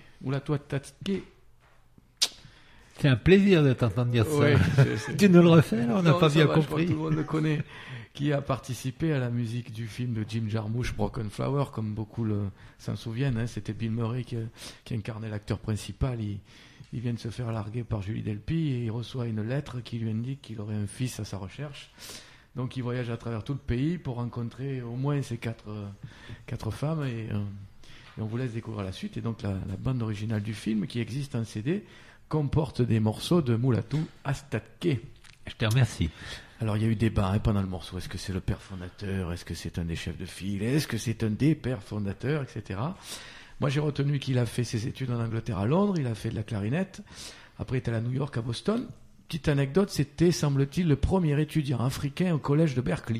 C'est un plaisir de t'entendre dire ça. Ouais, Tu nous le refais, là, on n'a Non, pas ça bien va, je crois compris. que tout le monde le connaît. Qui a participé à la musique du film de Jim Jarmusch, Broken Flower, comme beaucoup s'en souviennent. Hein. C'était Bill Murray qui incarnait l'acteur principal. Il vient de se faire larguer par Julie Delpy et il reçoit une lettre qui lui indique qu'il aurait un fils à sa recherche. Donc il voyage à travers tout le pays pour rencontrer au moins ces quatre femmes et on vous laisse découvrir la suite. Et donc la bande originale du film, qui existe en CD, comporte des morceaux de Mulatu Astatke. Je te remercie. Alors il y a eu débat pendant le morceau. Est-ce que c'est le père fondateur? Est-ce que c'est un des chefs de file? Est-ce que c'est un des pères fondateurs, etc. Moi j'ai retenu qu'il a fait ses études en Angleterre à Londres, il a fait de la clarinette, après il est allé à New York, à Boston. Petite anecdote, c'était, semble-t-il, le premier étudiant africain au collège de Berkeley.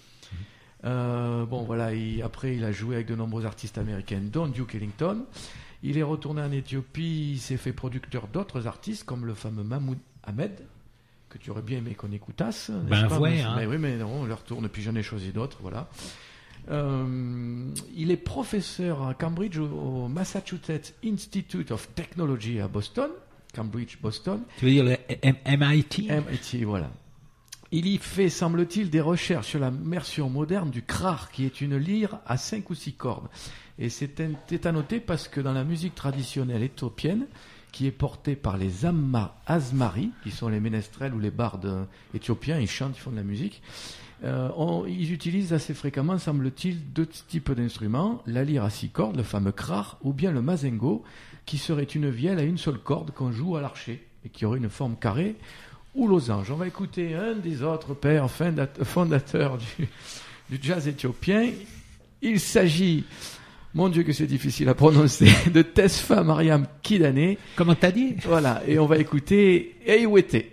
Bon voilà, après il a joué avec de nombreux artistes américains, dont Duke Ellington. Il est retourné en Éthiopie, il s'est fait producteur d'autres artistes, comme le fameux Mahmoud Ahmed, que tu aurais bien aimé qu'on écoutasse. Ben ouais, hein. Mais oui, mais non, on leur tourne, puis j'en ai choisi d'autres, voilà. Il est professeur à Cambridge au Massachusetts Institute of Technology à Boston, Cambridge, Boston. Tu veux dire le MIT? MIT, voilà. Il y fait, semble-t-il, des recherches sur la version moderne du krar, qui est une lyre à 5 ou 6 cordes. Et c'est à noter parce que dans la musique traditionnelle éthiopienne, qui est portée par les Asmari, qui sont les ménestrels ou les bardes éthiopiens, ils chantent, ils font de la musique. Ils utilisent assez fréquemment, semble-t-il, 2 types d'instruments, la lyre à 6 cordes, le fameux krar, ou bien le mazengo, qui serait une vielle à une seule corde qu'on joue à l'archet, et qui aurait une forme carrée ou losange. On va écouter un des autres pères fondateurs du jazz éthiopien. Il s'agit, mon Dieu que c'est difficile à prononcer, de Tesfa Mariam Kidane. Comment t'as dit? Voilà, et on va écouter Eiwete.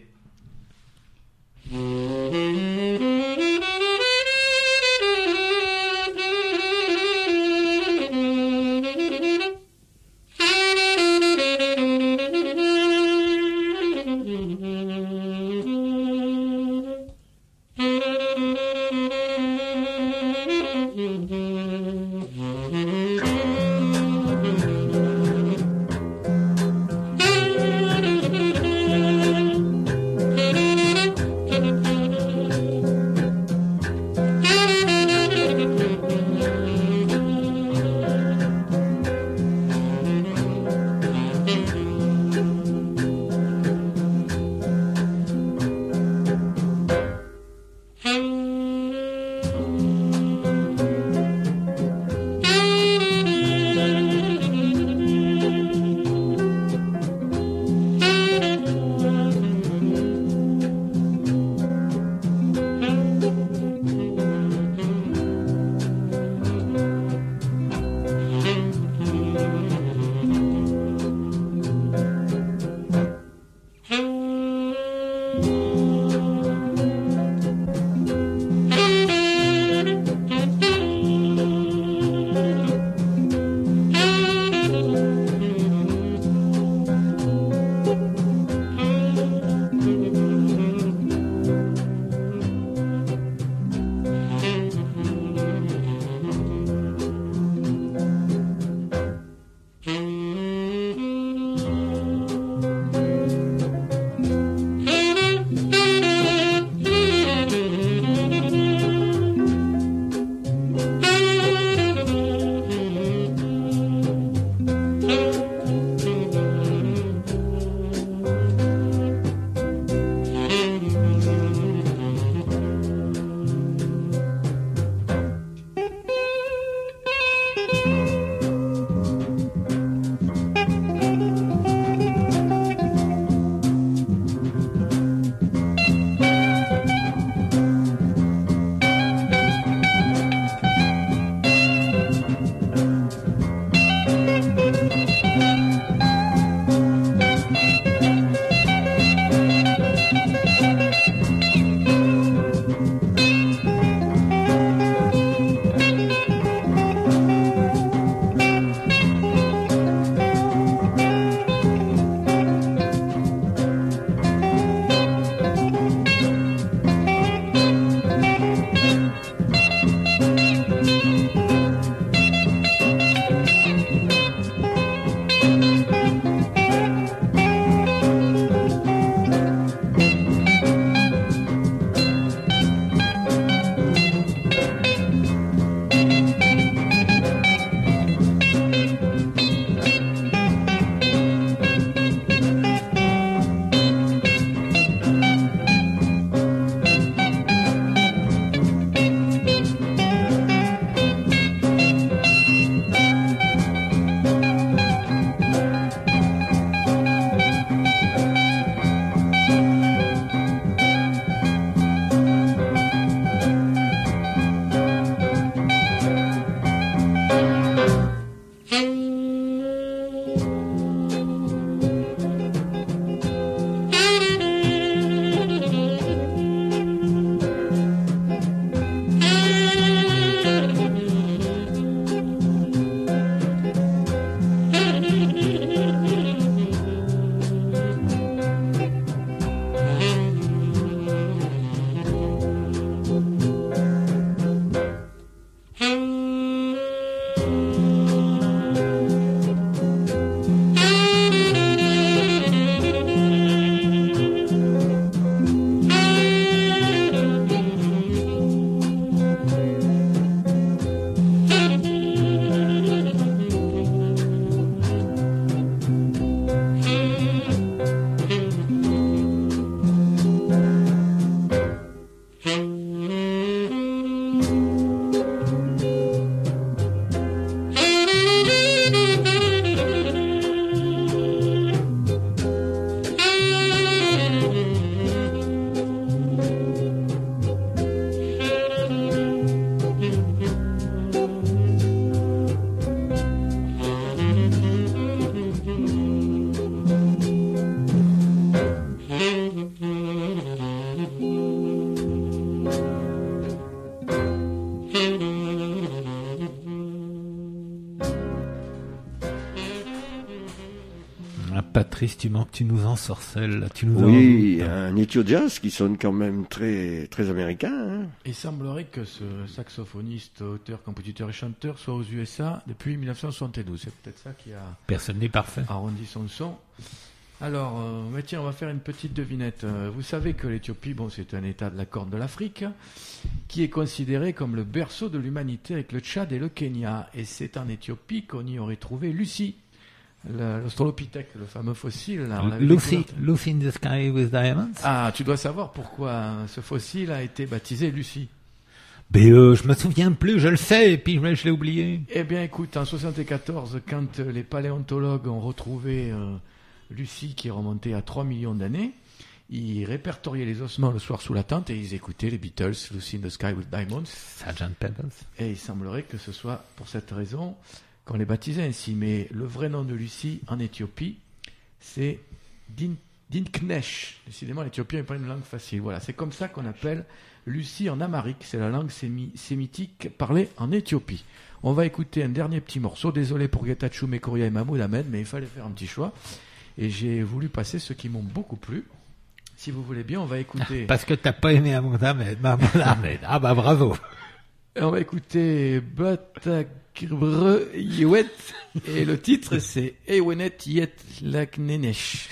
Patrice, tu nous ensorcelles, là, tu nous Oui, envoûtes. un Ethio Jazz qui sonne quand même très, très américain. Hein. Il semblerait que ce saxophoniste, auteur, compositeur et chanteur soit aux USA depuis 1972. C'est peut-être ça qui a Personne n'est parfait. arrondi son son. Alors, mais tiens, on va faire une petite devinette. Vous savez que l'Éthiopie, bon, c'est un état de la Corne de l'Afrique, qui est considéré comme le berceau de l'humanité avec le Tchad et le Kenya. Et c'est en Éthiopie qu'on y aurait trouvé Lucie, l'Australopithèque, le fameux fossile. Là, on l'avait découvert. Lucy in the Sky with Diamonds. Ah, tu dois savoir pourquoi ce fossile a été baptisé Lucie. Mais je me souviens plus, je le sais, et puis je l'ai oublié. Eh bien, écoute, en 74, quand les paléontologues ont retrouvé Lucie, qui est remontée à 3 millions d'années, ils répertoriaient les ossements le soir sous la tente et ils écoutaient les Beatles, Lucy in the Sky with Diamonds. Sgt. Pepper's. Et il semblerait que ce soit pour cette raison qu'on les baptisait ainsi. Mais le vrai nom de Lucie en Éthiopie, c'est Dinknesh. Décidément, l'Éthiopien n'est pas une langue facile. Voilà, c'est comme ça qu'on appelle Lucie en amharique. C'est la langue sémitique parlée en Éthiopie. On va écouter un dernier petit morceau. Désolé pour Getachew, Mekoria et Mahmoud Ahmed, mais il fallait faire un petit choix. Et j'ai voulu passer ceux qui m'ont beaucoup plu. Si vous voulez bien, on va écouter... Parce que t'as pas aimé Mahmoud Ahmed. Ah bah bravo. On va écouter Batakrbre Yewet. Et le titre, c'est Ewenet Yet Laknenesh.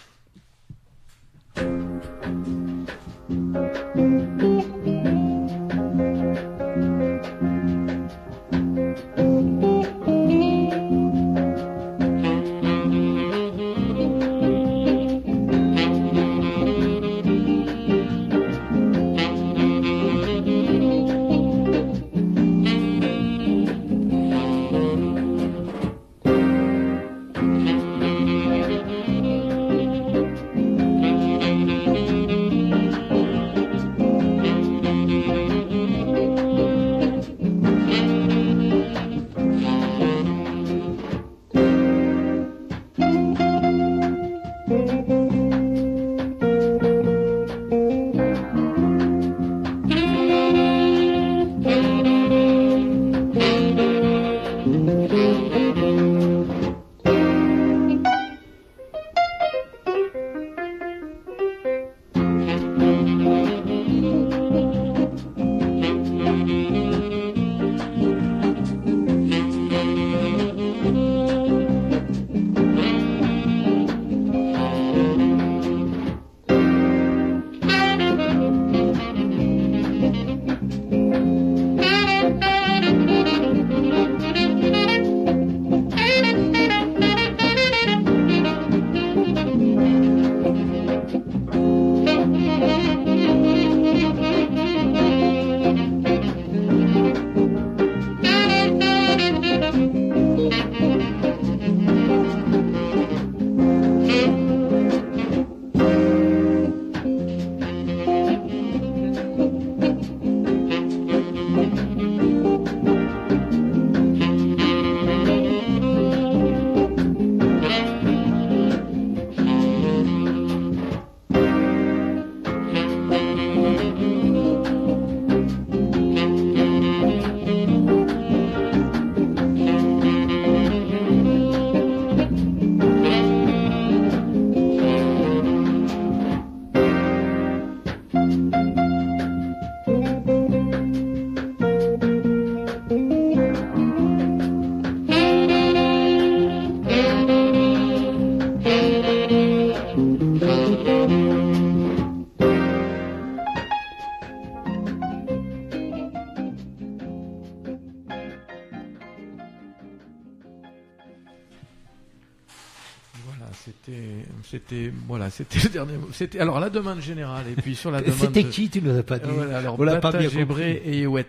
C'était le dernier mot. C'était alors la demande générale et puis sur la demande. C'était qui, tu nous as pas dit. Voilà, alors on l'a pas Bata, bien Gébré compris. et Yewet.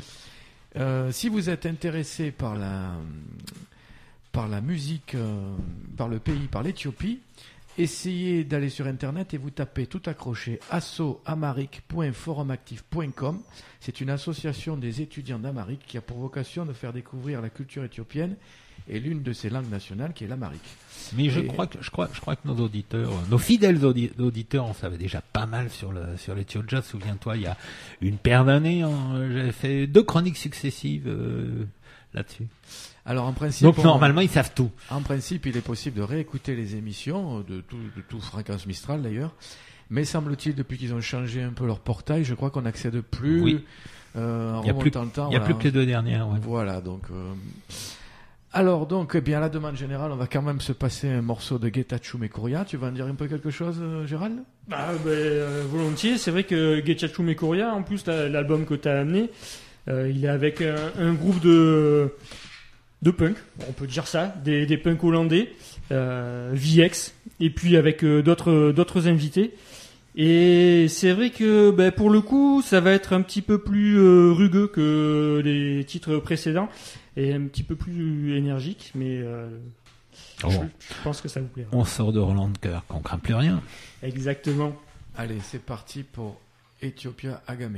Si vous êtes intéressé par la musique, par le pays, par l'Éthiopie, essayez d'aller sur internet et vous tapez tout accroché assoamharique.forumactif.com. C'est une association des étudiants d'Amharique qui a pour vocation de faire découvrir la culture éthiopienne et l'une de ses langues nationales qui est l'amharique. Mais je crois que nos auditeurs, nos fidèles auditeurs en savaient déjà pas mal sur l'Ethio Jazz. Souviens-toi, il y a une paire d'années, j'avais fait 2 chroniques successives là-dessus. Alors en principe, Donc normalement, ils savent tout. En principe, il est possible de réécouter les émissions de tout Fréquence Mistral d'ailleurs. Mais semble-t-il, depuis qu'ils ont changé un peu leur portail, je crois qu'on n'accède plus. Oui. En Il y a remontant le temps. Il n'y a plus que les 2 dernières. Ouais. Voilà, donc. Alors donc, eh bien, à la demande générale, on va quand même se passer un morceau de Getachew Mekoria. Tu vas en dire un peu quelque chose, Gérald ? Volontiers. C'est vrai que Getachew Mekoria, en plus, l'album que tu as amené, il est avec un groupe de punk, on peut dire ça, des punks hollandais, VX, et puis avec d'autres invités. Et c'est vrai que pour le coup, ça va être un petit peu plus rugueux que les titres précédents et un petit peu plus énergique, mais je pense que ça vous plaira. On sort de Roland Cœur, qu'on craint plus rien. Exactement. Allez, c'est parti pour Ethiopia Agame.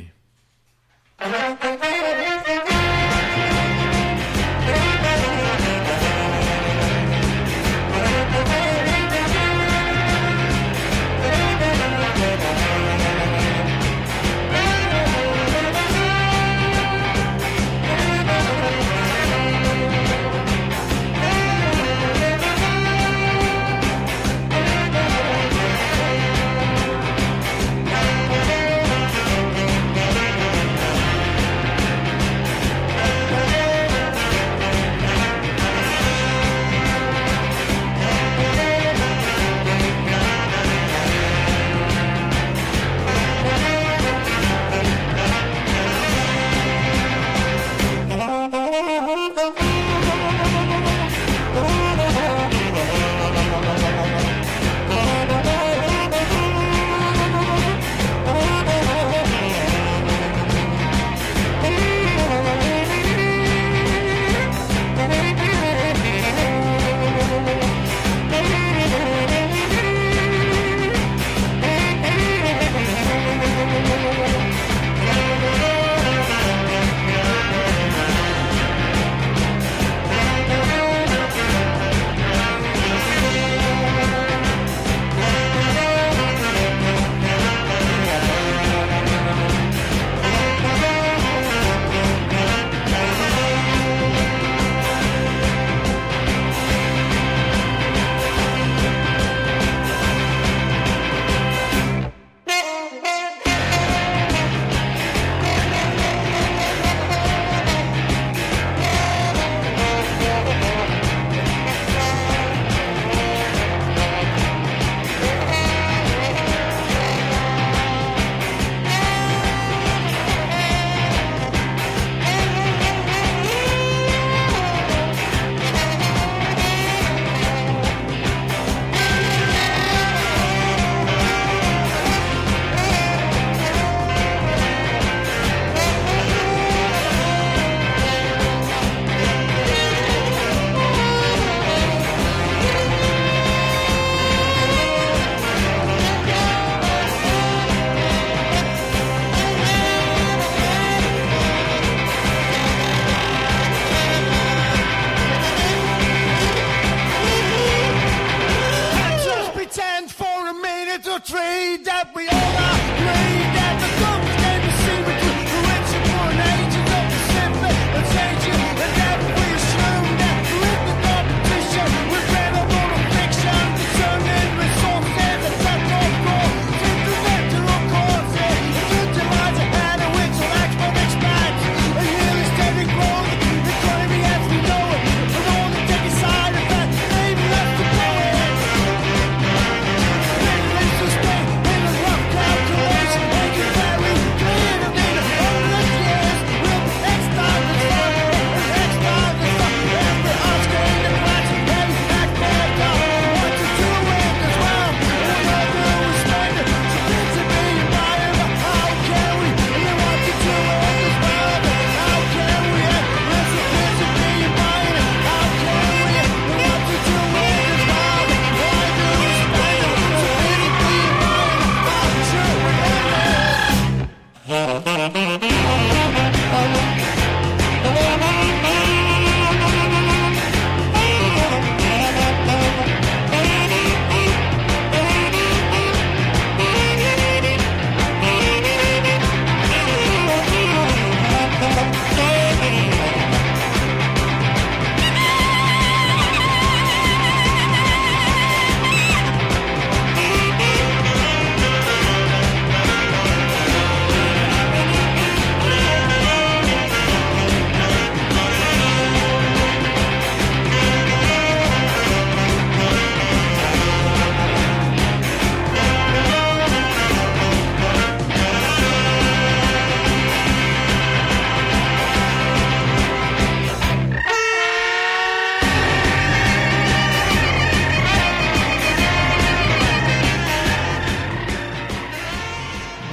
Calculation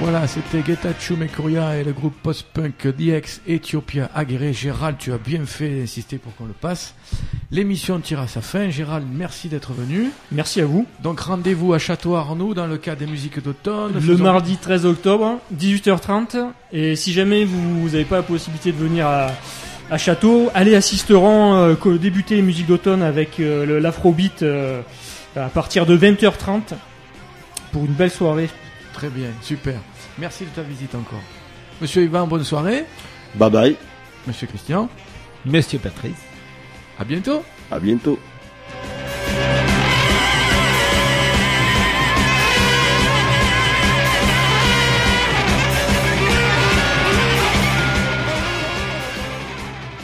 Voilà, c'était Getachew Mekuria et le groupe post-punk DX Ethiopia Agere. Gérald, tu as bien fait d'insister pour qu'on le passe. L'émission tire à sa fin. Gérald, merci d'être venu. Merci à vous. Donc rendez-vous à Château-Arnoux dans le cadre des musiques d'automne. Le mardi 13 octobre, 18h30. Et si jamais vous n'avez pas la possibilité de venir à Château, allez à Sisteron débuter les musiques d'automne avec l'Afrobeat à partir de 20h30 pour une belle soirée. Très bien, super. Merci de ta visite encore. Monsieur Yvan, bonne soirée. Bye bye. Monsieur Christian. Monsieur Patrice. À bientôt. À bientôt.